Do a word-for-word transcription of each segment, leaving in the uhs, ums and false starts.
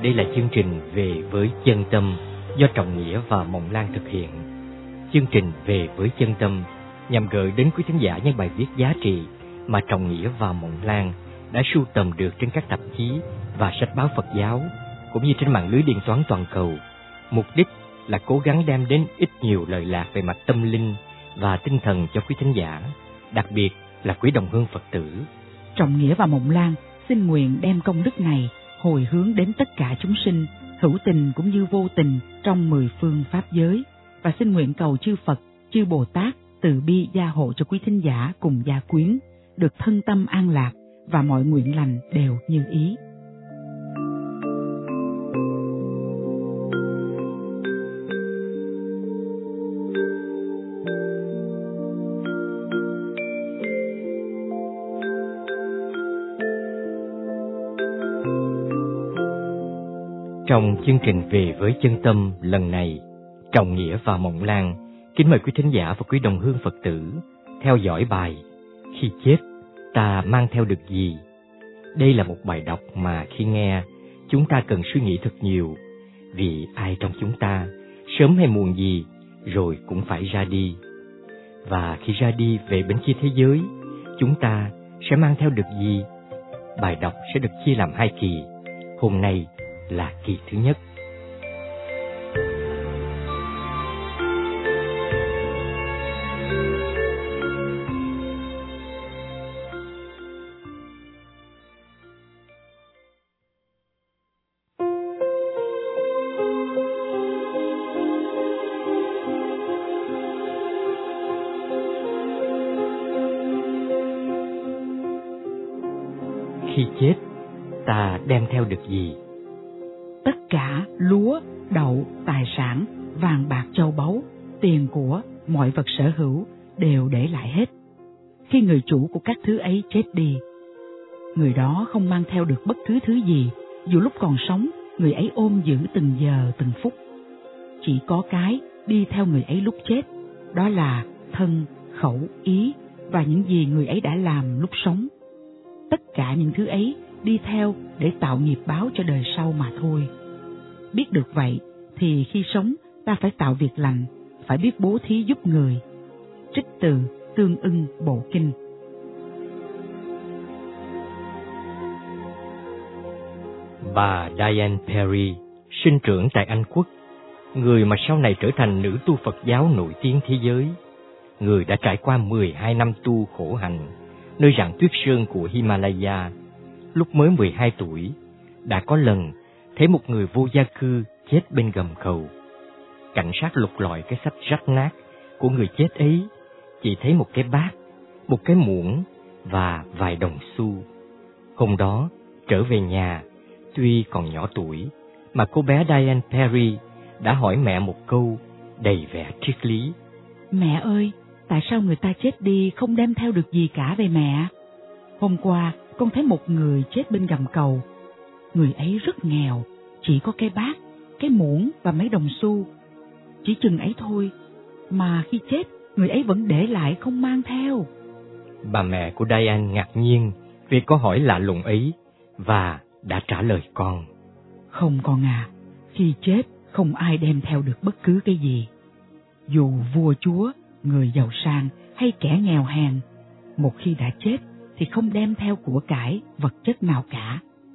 Đây là chương trình Về với Chân Tâm do Trọng Nghĩa và Mộng Lan thực hiện. Chương trình Về với Chân Tâm nhằm gửi đến quý thính giả những bài viết giá trị mà Trọng Nghĩa và Mộng Lan đã sưu tầm được trên các tạp chí và sách báo Phật giáo, cũng như trên mạng lưới điện toán toàn cầu. Mục đích là cố gắng đem đến ít nhiều lợi lạc về mặt tâm linh và tinh thần cho quý thính giả, đặc biệt là quý đồng hương Phật tử. Trọng Nghĩa và Mộng Lan xin nguyện đem công đức này hồi hướng đến tất cả chúng sinh, hữu tình cũng như vô tình trong mười phương pháp giới, và xin nguyện cầu chư Phật, chư Bồ Tát từ bi gia hộ cho quý thính giả cùng gia quyến được thân tâm an lạc và mọi nguyện lành đều như ý. Trong chương trình Về với Chân Tâm lần này, Trọng Nghĩa và Mộng Lan kính mời quý thính giả và quý đồng hương Phật tử theo dõi bài Khi chết ta mang theo được gì? Đây là một bài đọc mà khi nghe chúng ta cần suy nghĩ thật nhiều, vì ai trong chúng ta sớm hay muộn gì rồi cũng phải ra đi. Và khi ra đi về bên kia thế giới, chúng ta sẽ mang theo được gì? Bài đọc sẽ được chia làm hai kỳ. Hôm nay là kỳ thứ nhất. Khi chết, ta đem theo được gì? Tất cả lúa, đậu, tài sản, vàng bạc châu báu, tiền của, mọi vật sở hữu đều để lại hết. Khi người chủ của các thứ ấy chết đi, người đó không mang theo được bất cứ thứ gì, dù lúc còn sống người ấy ôm giữ từng giờ từng phút. Chỉ có cái đi theo người ấy lúc chết, đó là thân, khẩu, ý và những gì người ấy đã làm lúc sống. Tất cả những thứ ấy đi theo để tạo nghiệp báo cho đời sau mà thôi. Biết được vậy thì khi sống ta phải tạo việc lành, phải biết bố thí giúp người. Trích từ Tương Ưng Bộ Kinh. Bà Diane Perry, sinh trưởng tại Anh Quốc, người mà sau này trở thành nữ tu Phật giáo nổi tiếng thế giới, người đã trải qua mười hai năm tu khổ hạnh nơi rặng tuyết sơn của Himalaya. Lúc mới mười hai tuổi, đã có lần thấy một người vô gia cư chết bên gầm cầu. Cảnh sát lục lọi cái sách rách nát của người chết ấy, chỉ thấy một cái bát, một cái muỗng và vài đồng xu. Hôm đó, trở về nhà, tuy còn nhỏ tuổi, mà cô bé Diane Perry đã hỏi mẹ một câu đầy vẻ triết lý. Mẹ ơi, tại sao người ta chết đi không đem theo được gì cả vậy mẹ? Hôm qua, con thấy một người chết bên gầm cầu. Người ấy rất nghèo, chỉ có cái bát, cái muỗng và mấy đồng xu. Chỉ chừng ấy thôi, mà khi chết, người ấy vẫn để lại không mang theo. Bà mẹ của Diane ngạc nhiên vì câu hỏi lạ lùng ấy và đã trả lời con. Không con à, khi chết không ai đem theo được bất cứ cái gì. Dù vua chúa, người giàu sang hay kẻ nghèo hèn, một khi đã chết thì không đem theo của cải, vật chất nào cả.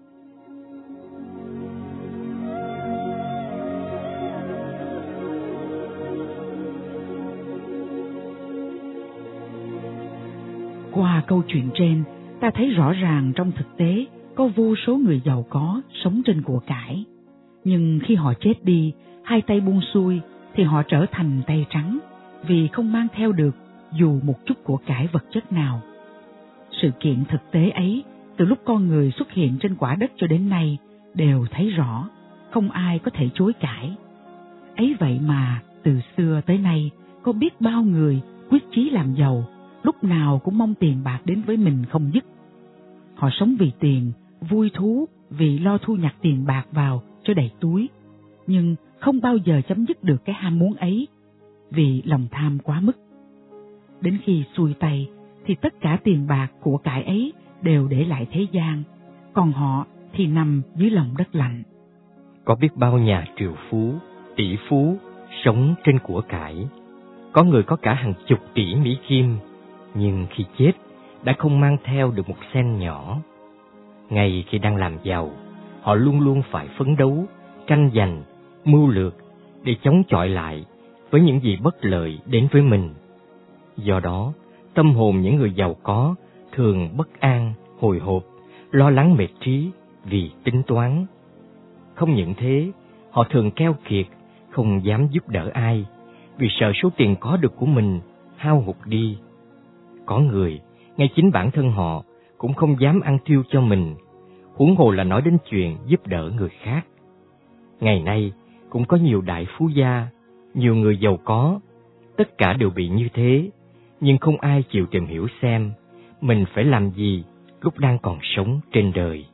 Qua câu chuyện trên, ta thấy rõ ràng trong thực tế có vô số người giàu có sống trên của cải. Nhưng khi họ chết đi, hai tay buông xuôi thì họ trở thành tay trắng, vì không mang theo được dù một chút của cải vật chất nào. Sự kiện thực tế ấy, từ lúc con người xuất hiện trên quả đất cho đến nay, đều thấy rõ, không ai có thể chối cãi. Ấy vậy mà, từ xưa tới nay, có biết bao người quyết chí làm giàu, lúc nào cũng mong tiền bạc đến với mình không dứt. Họ sống vì tiền, vui thú vì lo thu nhặt tiền bạc vào cho đầy túi, nhưng không bao giờ chấm dứt được cái ham muốn ấy, vì lòng tham quá mức. Đến khi xuôi tay thì tất cả tiền bạc của cải ấy đều để lại thế gian, còn họ thì nằm dưới lòng đất lạnh. Có biết bao nhà triệu phú, tỷ phú sống trên của cải. Có người có cả hàng chục tỷ Mỹ Kim, nhưng khi chết đã không mang theo được một sen nhỏ. Ngay khi đang làm giàu, họ luôn luôn phải phấn đấu, tranh giành, mưu lược để chống chọi lại với những gì bất lợi đến với mình. Do đó, tâm hồn những người giàu có thường bất an, hồi hộp, lo lắng mệt trí vì tính toán. Không những thế, họ thường keo kiệt, không dám giúp đỡ ai, vì sợ số tiền có được của mình hao hụt đi. Có người, ngay chính bản thân họ cũng không dám ăn tiêu cho mình, huống hồ là nói đến chuyện giúp đỡ người khác. Ngày nay, cũng có nhiều đại phú gia, nhiều người giàu có, tất cả đều bị như thế, nhưng không ai chịu tìm hiểu xem mình phải làm gì lúc đang còn sống trên đời.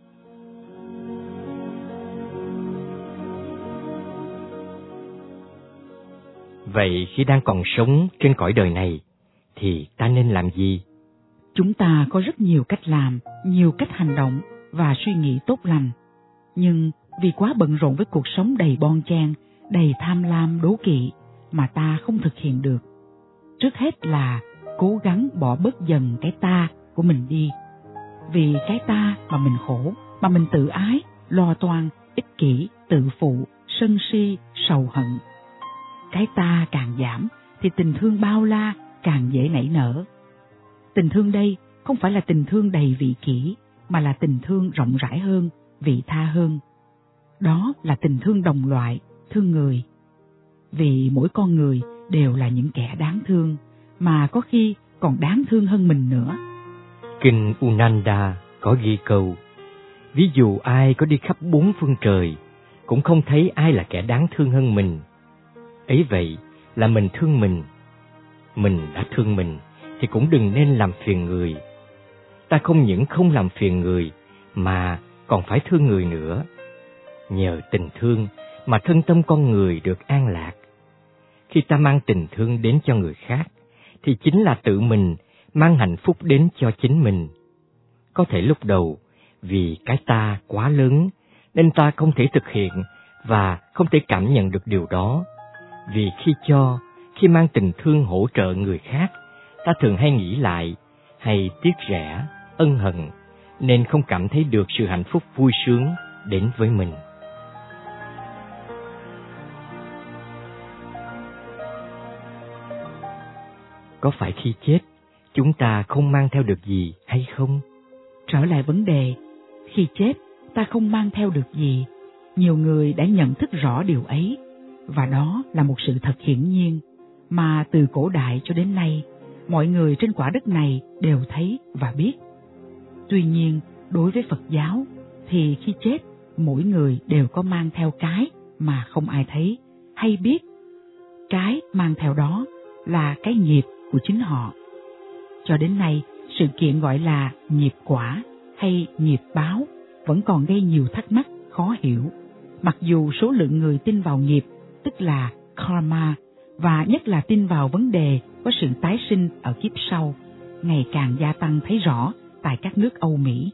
Vậy khi đang còn sống trên cõi đời này, thì ta nên làm gì? Chúng ta có rất nhiều cách làm, nhiều cách hành động và suy nghĩ tốt lành. Nhưng vì quá bận rộn với cuộc sống đầy bon chen, đầy tham lam đố kỵ mà ta không thực hiện được. Trước hết là cố gắng bỏ bớt dần cái ta của mình đi. Vì cái ta mà mình khổ, mà mình tự ái, lo toan, ích kỷ, tự phụ, sân si, sầu hận. Cái ta càng giảm thì tình thương bao la càng dễ nảy nở. Tình thương đây không phải là tình thương đầy vị kỷ, mà là tình thương rộng rãi hơn, vị tha hơn. Đó là tình thương đồng loại, thương người. Vì mỗi con người đều là những kẻ đáng thương, mà có khi còn đáng thương hơn mình nữa. Kinh Unanda có ghi câu: ví dụ ai có đi khắp bốn phương trời, cũng không thấy ai là kẻ đáng thương hơn mình. Ấy vậy là mình thương mình. Mình đã thương mình thì cũng đừng nên làm phiền người. Ta không những không làm phiền người mà còn phải thương người nữa. Nhờ tình thương mà thân tâm con người được an lạc. Khi ta mang tình thương đến cho người khác thì chính là tự mình mang hạnh phúc đến cho chính mình. Có thể lúc đầu vì cái ta quá lớn nên ta không thể thực hiện và không thể cảm nhận được điều đó. Vì khi cho, khi mang tình thương hỗ trợ người khác, ta thường hay nghĩ lại, hay tiếc rẻ, ân hận, nên không cảm thấy được sự hạnh phúc vui sướng đến với mình. Có phải khi chết, chúng ta không mang theo được gì hay không? Trở lại vấn đề, khi chết ta không mang theo được gì, nhiều người đã nhận thức rõ điều ấy, và đó là một sự thật hiển nhiên mà từ cổ đại cho đến nay, mọi người trên quả đất này đều thấy và biết. Tuy nhiên, đối với Phật giáo thì khi chết, mỗi người đều có mang theo cái mà không ai thấy hay biết. Cái mang theo đó là cái nghiệp của chính họ. Cho đến nay, sự kiện gọi là nghiệp quả hay nghiệp báo vẫn còn gây nhiều thắc mắc, khó hiểu. Mặc dù số lượng người tin vào nghiệp, tức là karma, và nhất là tin vào vấn đề có sự tái sinh ở kiếp sau, ngày càng gia tăng thấy rõ tại các nước Âu Mỹ.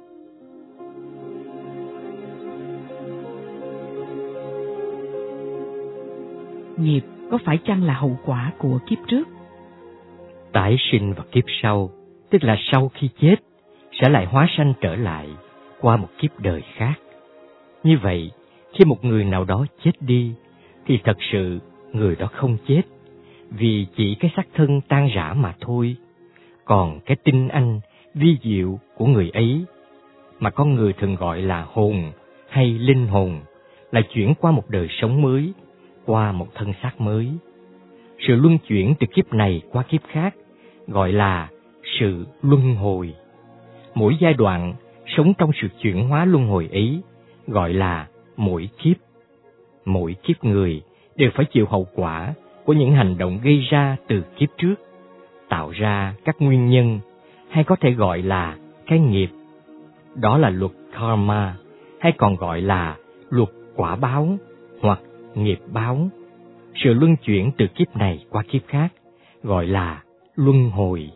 Nghiệp có phải chăng là hậu quả của kiếp trước? Tái sinh vào kiếp sau, tức là sau khi chết, sẽ lại hóa sanh trở lại qua một kiếp đời khác. Như vậy, khi một người nào đó chết đi, thì thật sự người đó không chết, vì chỉ cái xác thân tan rã mà thôi. Còn cái tinh anh, vi diệu của người ấy, mà con người thường gọi là hồn hay linh hồn, là chuyển qua một đời sống mới, qua một thân xác mới. Sự luân chuyển từ kiếp này qua kiếp khác gọi là sự luân hồi. Mỗi giai đoạn sống trong sự chuyển hóa luân hồi ấy gọi là mỗi kiếp. Mỗi kiếp người đều phải chịu hậu quả của những hành động gây ra từ kiếp trước, tạo ra các nguyên nhân, hay có thể gọi là cái nghiệp. Đó là luật karma, hay còn gọi là luật quả báo hoặc nghiệp báo. Sự luân chuyển từ kiếp này qua kiếp khác gọi là luân hồi.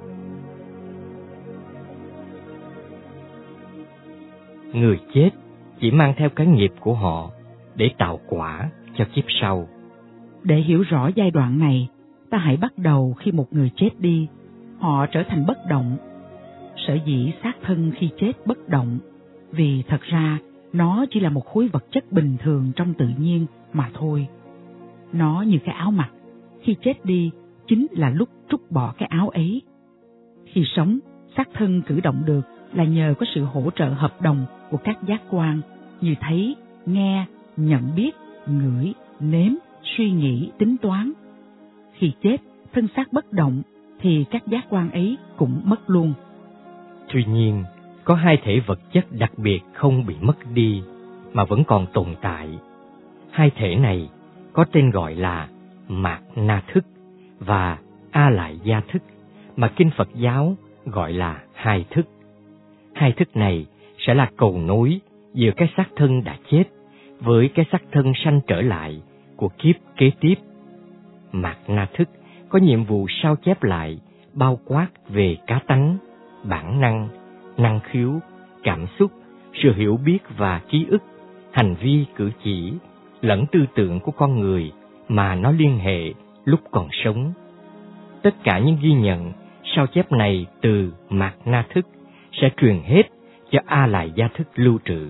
Người chết chỉ mang theo cái nghiệp của họ để tạo quả cho kiếp sau. Để hiểu rõ giai đoạn này, ta hãy bắt đầu khi một người chết đi, họ trở thành bất động. Sở dĩ xác thân khi chết bất động, vì thật ra nó chỉ là một khối vật chất bình thường trong tự nhiên mà thôi. Nó như cái áo mặc, khi chết đi chính là lúc trút bỏ cái áo ấy. Khi sống, xác thân cử động được là nhờ có sự hỗ trợ hợp đồng của các giác quan như thấy, nghe, nhận biết, ngửi, nếm, suy nghĩ, tính toán. Khi chết, thân xác bất động thì các giác quan ấy cũng mất luôn. Tuy nhiên, có hai thể vật chất đặc biệt không bị mất đi mà vẫn còn tồn tại. Hai thể này có tên gọi là mạt na thức và a lại gia thức, mà kinh Phật giáo gọi là hai thức. Hai thức này sẽ là cầu nối giữa cái xác thân đã chết với cái xác thân sanh trở lại của kiếp kế tiếp. Mạt na thức có nhiệm vụ sao chép lại bao quát về cá tánh, bản năng, năng khiếu, cảm xúc, sự hiểu biết và ký ức, hành vi cử chỉ lẫn tư tưởng của con người mà nó liên hệ lúc còn sống. Tất cả những ghi nhận sao chép này từ mạt na thức sẽ truyền hết cho a lại gia thức lưu trữ.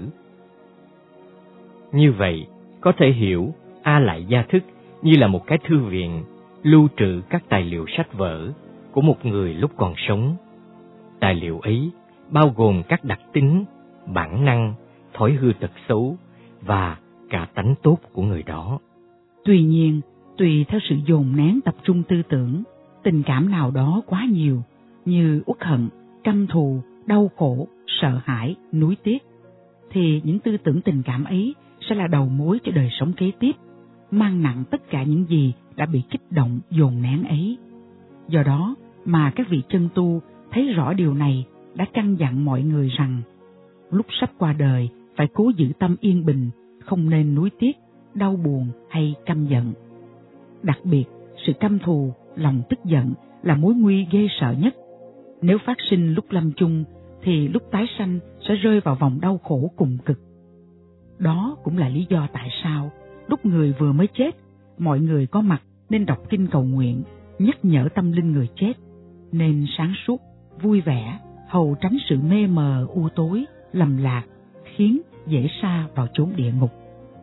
Như vậy, có thể hiểu a lại gia thức như là một cái thư viện lưu trữ các tài liệu sách vở của một người lúc còn sống. Tài liệu ấy bao gồm các đặc tính, bản năng, thói hư tật xấu và cả tánh tốt của người đó. Tuy nhiên, tùy theo sự dồn nén tập trung tư tưởng, tình cảm nào đó quá nhiều như uất hận, căm thù, đau khổ, sợ hãi, nuối tiếc, thì những tư tưởng tình cảm ấy sẽ là đầu mối cho đời sống kế tiếp, mang nặng tất cả những gì đã bị kích động dồn nén ấy. Do đó mà các vị chân tu thấy rõ điều này đã căn dặn mọi người rằng lúc sắp qua đời phải cố giữ tâm yên bình, không nên nuối tiếc, đau buồn hay căm giận. Đặc biệt, sự căm thù, lòng tức giận là mối nguy ghê sợ nhất. Nếu phát sinh lúc lâm chung thì lúc tái sanh sẽ rơi vào vòng đau khổ cùng cực. Đó cũng là lý do tại sao lúc người vừa mới chết, mọi người có mặt nên đọc kinh cầu nguyện, nhắc nhở tâm linh người chết, nên sáng suốt, vui vẻ, hầu tránh sự mê mờ u tối, lầm lạc, khiến dễ sa vào chốn địa ngục.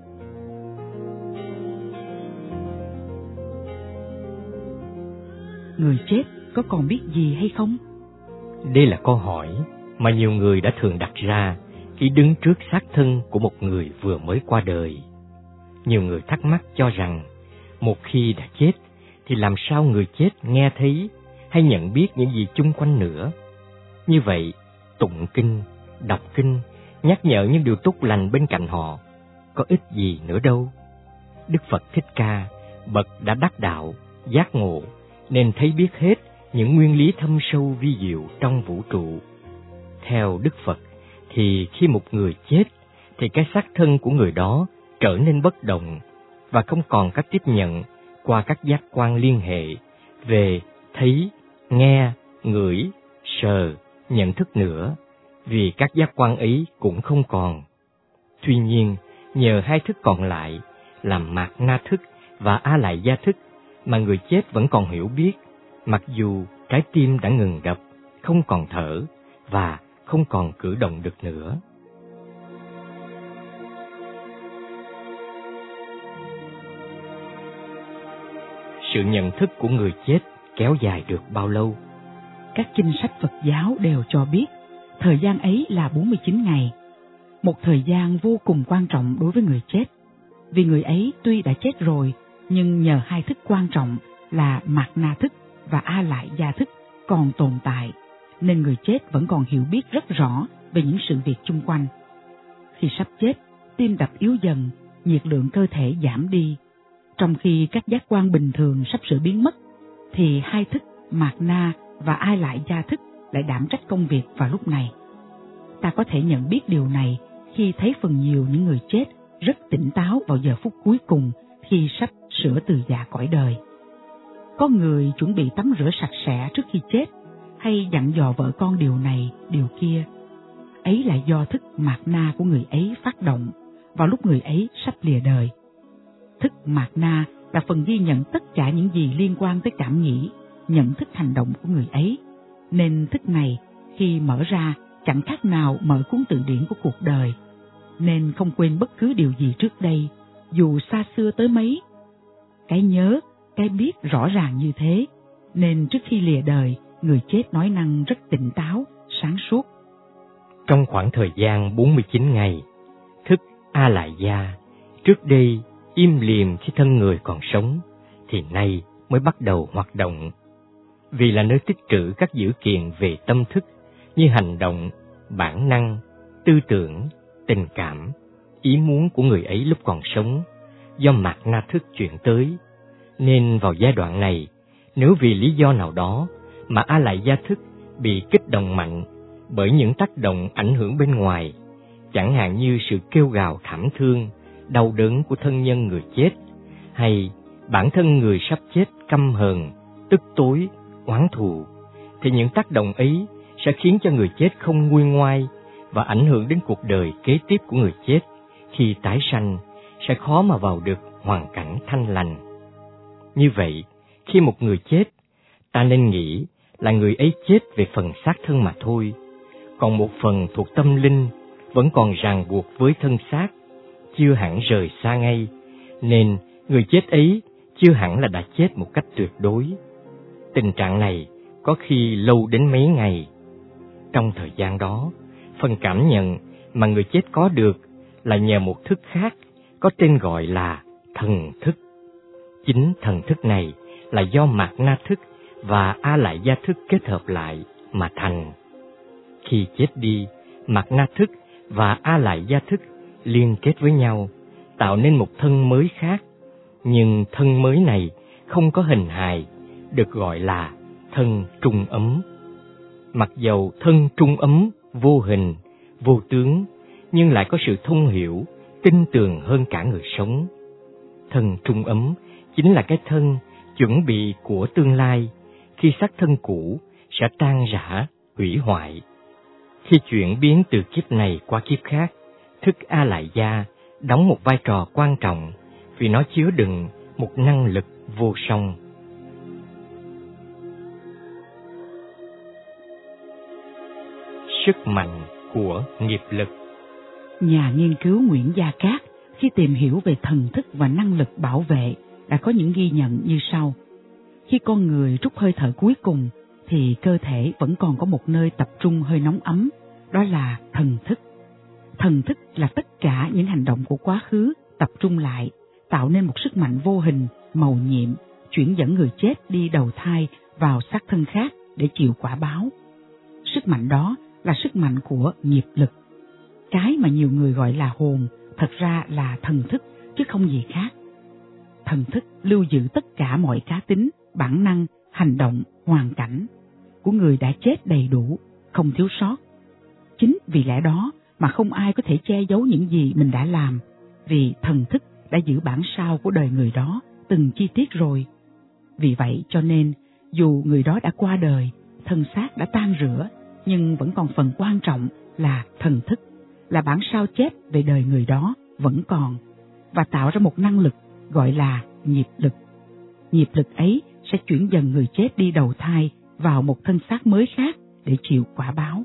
Người chết có còn biết gì hay không? Đây là câu hỏi mà nhiều người đã thường đặt ra khi đứng trước xác thân của một người vừa mới qua đời. Nhiều người thắc mắc cho rằng, một khi đã chết thì làm sao người chết nghe thấy hay nhận biết những gì chung quanh nữa? Như vậy, tụng kinh, đọc kinh, nhắc nhở những điều tốt lành bên cạnh họ có ích gì nữa đâu. Đức Phật Thích Ca, bậc đã đắc đạo, giác ngộ, nên thấy biết hết những nguyên lý thâm sâu vi diệu trong vũ trụ. Theo Đức Phật, thì khi một người chết, thì cái xác thân của người đó trở nên bất động và không còn cách tiếp nhận qua các giác quan liên hệ về thấy, nghe, ngửi, sờ, nhận thức nữa, vì các giác quan ấy cũng không còn. Tuy nhiên, nhờ hai thức còn lại là mạt na thức và a lại gia thức mà người chết vẫn còn hiểu biết, mặc dù trái tim đã ngừng đập, không còn thở và không còn cử động được nữa. Sự nhận thức của người chết kéo dài được bao lâu? Các kinh sách Phật giáo đều cho biết thời gian ấy là bốn mươi chín ngày, một thời gian vô cùng quan trọng đối với người chết, vì người ấy tuy đã chết rồi, nhưng nhờ hai thức quan trọng là mạt na thức và a lại gia thức còn tồn tại, nên người chết vẫn còn hiểu biết rất rõ về những sự việc chung quanh. Khi sắp chết, tim đập yếu dần, nhiệt lượng cơ thể giảm đi. Trong khi các giác quan bình thường sắp sửa biến mất, thì hai thức mạt na và a lại gia thức lại đảm trách công việc vào lúc này. Ta có thể nhận biết điều này khi thấy phần nhiều những người chết rất tỉnh táo vào giờ phút cuối cùng khi sắp sửa từ giã cõi đời. Có người chuẩn bị tắm rửa sạch sẽ trước khi chết, hay dặn dò vợ con điều này, điều kia. ấy là do thức mạt na của người ấy phát động vào lúc người ấy sắp lìa đời. Thức mạt na là phần ghi nhận tất cả những gì liên quan tới cảm nghĩ, nhận thức hành động của người ấy, nên thức này khi mở ra chẳng khác nào mở cuốn từ điển của cuộc đời, nên không quên bất cứ điều gì trước đây, dù xa xưa tới mấy. Cái nhớ, cái biết rõ ràng như thế, nên trước khi lìa đời, người chết nói năng rất tỉnh táo, sáng suốt. Trong khoảng thời gian bốn mươi chín ngày, thức A Lại Gia, trước đây im lìm khi thân người còn sống, thì nay mới bắt đầu hoạt động. Vì là nơi tích trữ các dữ kiện về tâm thức như hành động, bản năng, tư tưởng, tình cảm, ý muốn của người ấy lúc còn sống, do mạt na thức chuyển tới. Nên vào giai đoạn này, nếu vì lý do nào đó mà A Lại Gia thức bị kích động mạnh bởi những tác động ảnh hưởng bên ngoài, chẳng hạn như sự kêu gào thảm thương, đau đớn của thân nhân người chết, hay bản thân người sắp chết căm hờn, tức tối, oán thù, thì những tác động ấy sẽ khiến cho người chết không nguôi ngoai và ảnh hưởng đến cuộc đời kế tiếp của người chết. Khi tái sanh sẽ khó mà vào được hoàn cảnh thanh lành. Như vậy, khi một người chết, ta nên nghĩ là người ấy chết về phần xác thân mà thôi, còn một phần thuộc tâm linh vẫn còn ràng buộc với thân xác, chưa hẳn rời xa ngay, nên người chết ấy chưa hẳn là đã chết một cách tuyệt đối. Tình trạng này có khi lâu đến mấy ngày. Trong thời gian đó, phần cảm nhận mà người chết có được là nhờ một thức khác có tên gọi là thần thức. Chính thần thức này là do mạt na thức và A Lại Gia thức kết hợp lại mà thành. Khi chết đi, mạt na thức và A Lại Gia thức liên kết với nhau, tạo nên một thân mới khác. Nhưng thân mới này không có hình hài, được gọi là thân trung ấm. Mặc dầu thân trung ấm vô hình, vô tướng, nhưng lại có sự thông hiểu, tin tưởng hơn cả người sống. Thân trung ấm chính là cái thân chuẩn bị của tương lai, khi xác thân cũ sẽ tan rã, hủy hoại. Khi chuyển biến từ kiếp này qua kiếp khác, thức A Lại Gia đóng một vai trò quan trọng vì nó chứa đựng một năng lực vô song. Sức mạnh của nghiệp lực. Nhà nghiên cứu Nguyễn Gia Cát khi tìm hiểu về thần thức và năng lực bảo vệ đã có những ghi nhận như sau. Khi con người trút hơi thở cuối cùng thì cơ thể vẫn còn có một nơi tập trung hơi nóng ấm, đó là thần thức. Thần thức là tất cả những hành động của quá khứ tập trung lại, tạo nên một sức mạnh vô hình, mầu nhiệm, chuyển dẫn người chết đi đầu thai vào xác thân khác để chịu quả báo. Sức mạnh đó là sức mạnh của nghiệp lực. Cái mà nhiều người gọi là hồn, thật ra là thần thức, chứ không gì khác. Thần thức lưu giữ tất cả mọi cá tính, bản năng, hành động, hoàn cảnh của người đã chết đầy đủ, không thiếu sót. Chính vì lẽ đó mà không ai có thể che giấu những gì mình đã làm, vì thần thức đã giữ bản sao của đời người đó từng chi tiết rồi. Vì vậy cho nên, dù người đó đã qua đời, thân xác đã tan rã, nhưng vẫn còn phần quan trọng là thần thức, là bản sao chết về đời người đó vẫn còn, và tạo ra một năng lực gọi là nghiệp lực. Nghiệp lực ấy sẽ chuyển dần người chết đi đầu thai vào một thân xác mới khác để chịu quả báo.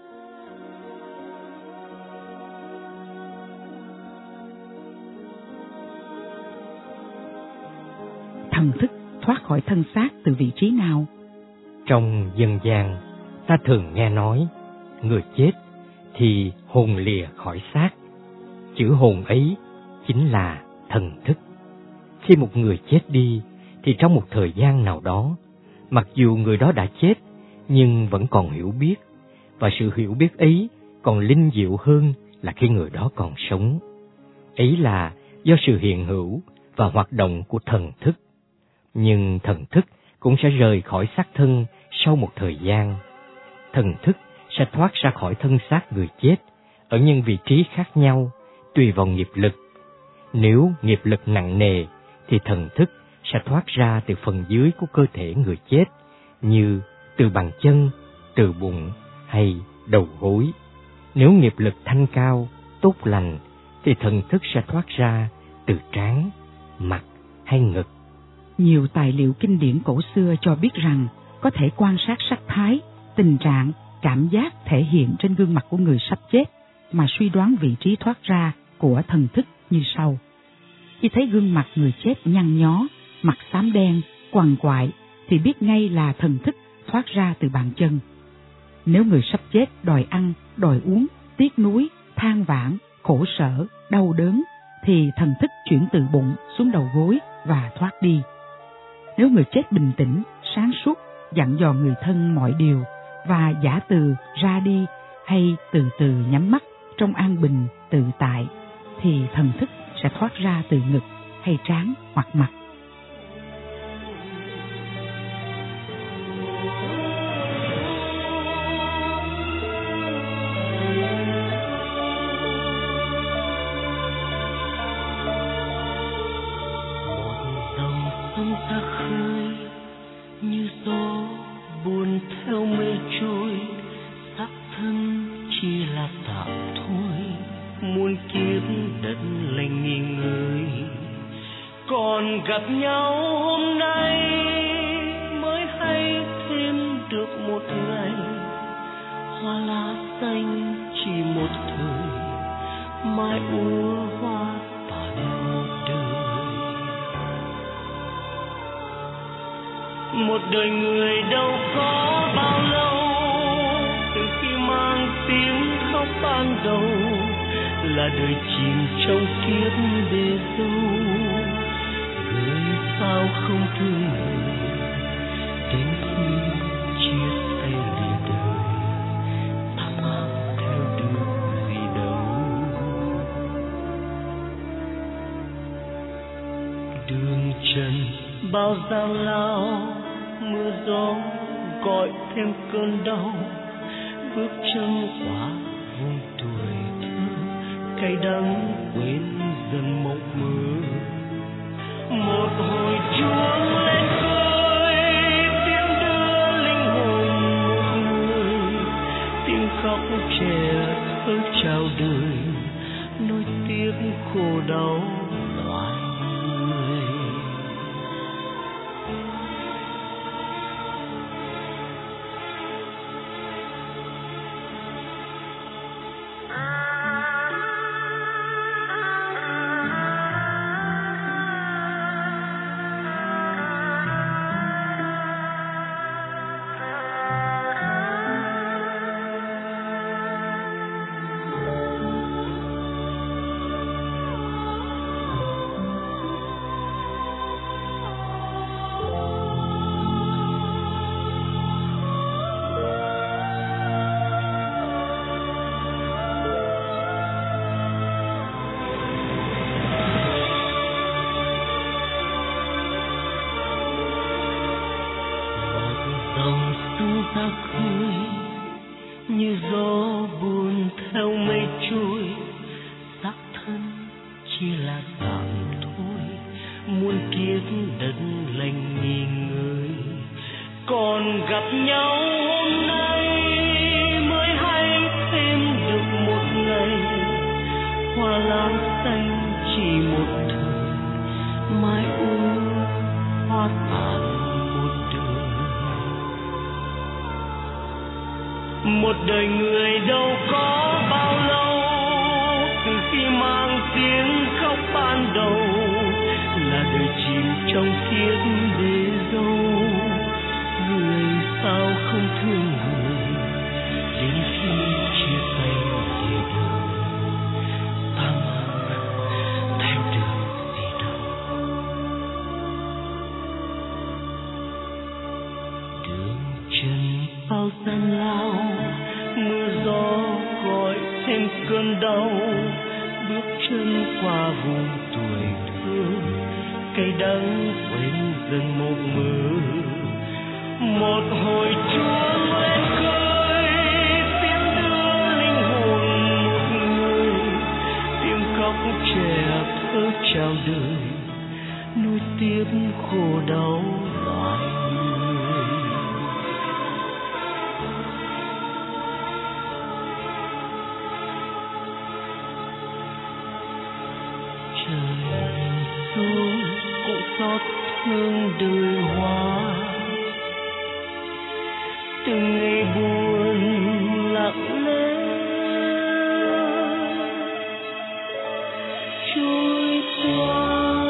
Thần thức thoát khỏi thân xác từ vị trí nào? Trong dân gian, ta thường nghe nói, người chết thì hồn lìa khỏi xác. Chữ hồn ấy chính là thần thức. Khi một người chết đi, thì trong một thời gian nào đó, mặc dù người đó đã chết, nhưng vẫn còn hiểu biết, và sự hiểu biết ấy còn linh diệu hơn là khi người đó còn sống. Ấy là do sự hiện hữu và hoạt động của thần thức. Nhưng thần thức cũng sẽ rời khỏi xác thân sau một thời gian. Thần thức sẽ thoát ra khỏi thân xác người chết ở những vị trí khác nhau, tùy vào nghiệp lực. Nếu nghiệp lực nặng nề, thì thần thức sẽ thoát ra từ phần dưới của cơ thể người chết, như từ bàn chân, từ bụng hay đầu gối. Nếu nghiệp lực thanh cao, tốt lành, thì thần thức sẽ thoát ra từ trán, mặt hay ngực. Nhiều tài liệu kinh điển cổ xưa cho biết rằng có thể quan sát sắc thái, tình trạng, cảm giác thể hiện trên gương mặt của người sắp chết mà suy đoán vị trí thoát ra của thần thức như sau. Khi thấy gương mặt người chết nhăn nhó, mặt xám đen, quằn quại thì biết ngay là thần thức thoát ra từ bàn chân. Nếu người sắp chết đòi ăn, đòi uống, tiếc nuối, than vãn, khổ sở, đau đớn thì thần thức chuyển từ bụng xuống đầu gối và thoát đi. Nếu người chết bình tĩnh, sáng suốt, dặn dò người thân mọi điều và giả từ ra đi hay từ từ nhắm mắt trong an bình tự tại thì thần thức sẽ thoát ra từ ngực hay trán hoặc mặt. Như gió buồn theo mây trôi, xác thân chỉ là tạm thôi, muôn kiếp đất lành nghỉ ngơi. Còn gặp nhau hôm nay mới hay thêm được một ngày, hoa lá xanh chỉ một thời, mai úa hoa tàn một đời. Một đời người đâu có bao lâu, từ khi mang tiếng khóc ban đầu là đời chìm trong kiếp bề dâu. Người sao không thương người đến khi chia tay lìa đời, ta mang theo được gì đâu. Đường trần bao gian lao, mưa gió gọi thêm cơn đau, bước chân qua vùng tuổi thơ, cay đắng quên dần mộng mơ. Một hồi chuông lên khơi, tiếng đưa linh hồn một người, tiếng khóc trẻ thơ chào đời, nỗi tiếc khổ đau loài người. Ta khơi như gió buồn theo mây trôi, xác thân chỉ là tạm thôi, muôn kiếp đất lành nghỉ ngơi. Còn gặp nhau hôm nay mới hay thêm được một ngày, hoa lan xanh chỉ một thời, mai úa hoa tàn. Một đời người đâu có bao lâu, từ khi mang tiếng khóc ban đầu là đời chìm trong kiếp bề dâu. Người sao không thương người đến khi chia tay lìa đời, ta mang theo được gì đâu. Đường chân bao gian lao, mưa gió gọi thêm cơn đau, bước chân qua vùng tuổi thơ, cay đắng quên dần mộng mơ. Một hồi chuông lên khơi, tiếng đưa linh hồn một người, tiếng khóc trẻ thơ chào đời, nỗi tiếc khổ đau loài người. hương đời hoa. Từng ngày buồn lặng lẽ trôi qua.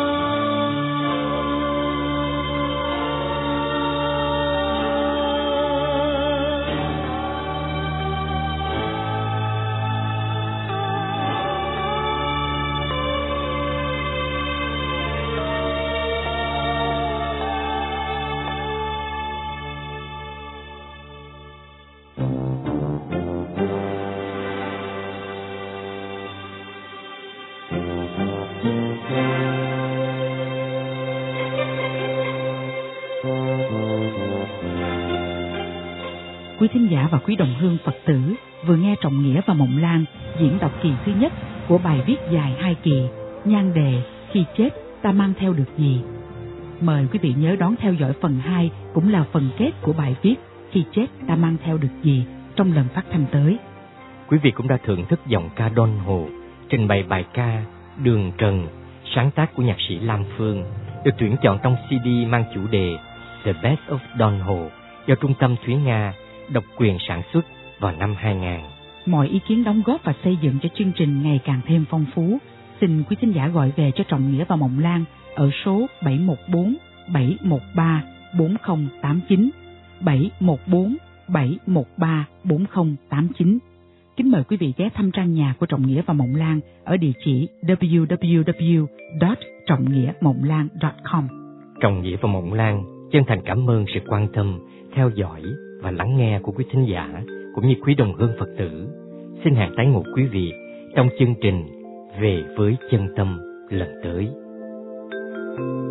Quý thính giả và quý đồng hương Phật tử vừa nghe Trọng Nghĩa và Mộng Lan diễn đọc kỳ thứ nhất của bài viết dài hai kỳ, nhan đề Khi chết ta mang theo được gì. Mời quý vị nhớ đón theo dõi phần hai, cũng là phần kết của bài viết Khi chết ta mang theo được gì trong lần phát thanh tới. Quý vị cũng đã thưởng thức giọng ca Don Hồ trình bày bài ca Đường Trần, sáng tác của nhạc sĩ Lam Phương, được tuyển chọn trong xê đê mang chủ đề The Best of Don Hồ do Trung tâm Thúy Nga độc quyền sản xuất vào năm hai nghìn. Mọi ý kiến đóng góp và xây dựng cho chương trình ngày càng thêm phong phú, xin quý thính giả gọi về cho Trọng Nghĩa và Mộng Lan ở số bảy một bốn bảy một ba bốn không tám chín, bảy một bốn bảy một ba bốn không tám chín. Kính mời quý vị ghé thăm trang nhà của Trọng Nghĩa và Mộng Lan ở địa chỉ w w w chấm trọng nghĩa mộng lan chấm com. Trọng Nghĩa và Mộng Lan chân thành cảm ơn sự quan tâm, theo dõi và lắng nghe của quý thính giả cũng như quý đồng hương Phật tử. Xin hẹn tái ngộ quý vị trong chương trình Về với Chân Tâm lần tới.